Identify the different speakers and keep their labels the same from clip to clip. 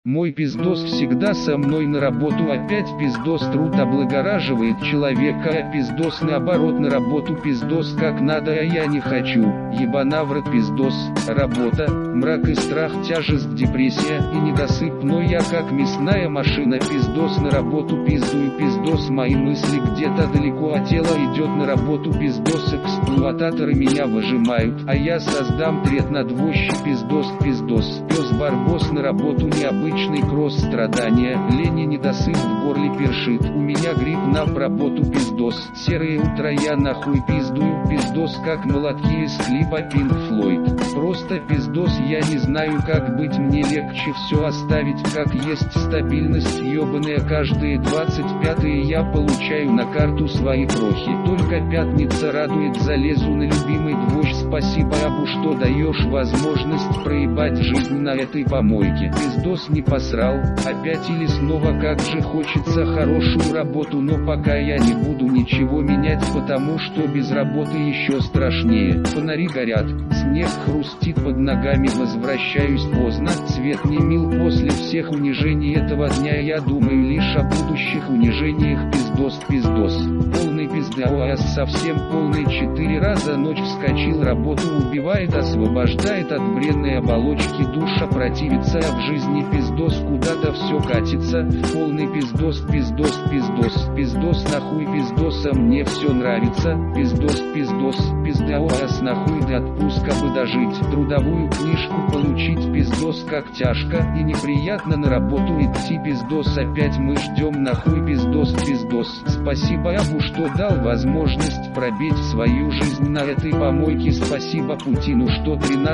Speaker 1: Мой пиздос всегда со мной на работу, опять пиздос, труд облагораживает человека, а пиздос наоборот на работу, пиздос как надо, а я не хочу, ебана в рот пиздос, работа, мрак и страх, тяжесть, депрессия и недосып, но я как мясная машина, пиздос на работу пиздую, пиздос мои мысли где-то далеко, а тело идет на работу, пиздос эксплуататоры меня выжимают, а я создам трет надвозчик, пиздос, пиздос, пес барбос на работу, необычный кросс, страдания, лень и недосып в горле першит, у меня грипп на работу, пиздос, серые утра я нахуй пиздую, пиздос как молотки из клипа Pink Floyd, просто пиздос, я не знаю как быть, мне легче все оставить как есть, стабильность ебаная, каждые 25-е я получаю на карту свои крохи, только пятница радует, залезу на любимый двощ, спасибо Абу, что даешь возможность проебать жизнь на этой помойке, пиздос не посрал, опять или снова, как же хочется хорошую работу, но пока я не буду ничего менять, потому что без работы еще страшнее, фонари горят, снег хрустит под ногами, возвращаюсь поздно, цвет не мил после всех унижений этого дня, я думаю лишь о будущих унижениях, пиздос, пиздос, полный пиздос, совсем полный, 4 раза ночь вскочил, работу убивает, освобождает от бренной оболочки, душа противится, а в жизни пиздос, куда-то все катится, полный пиздос, пиздос, пиздос, пиздос нахуй пиздоса, мне все нравится, пиздос, пиздос, пиздос нахуй, до отпуска бы дожить, трудовую книжку получить, пиздос как тяжко и неприятно на работу идти, пиздос, опять мы ждем нахуй, пиздос, пиздос, спасибо Абу, что дал возможность пробить свою жизнь на этой помойке, спасибо Путину, что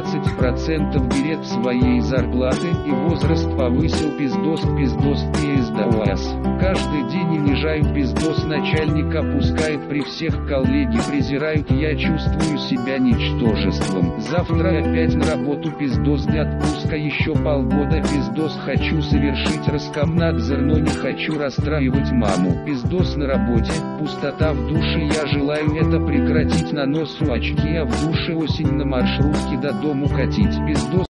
Speaker 1: 13% берет своей зарплаты и возраст повысил, пиздос, пиздос, пиздос, каждый день унижают, пиздос, начальник опускает при всех, коллеги презирают, я чувствую себя ничтожеством, завтра опять на работу, пиздос, до отпуска еще полгода, пиздос, хочу совершить Роскомнадзор, но не хочу расстраивать маму, пиздос на работе, пустота в душе, я желаю это прекратить, на носу очки, а в душе осень, на маршрутке до дому катить, пиздос.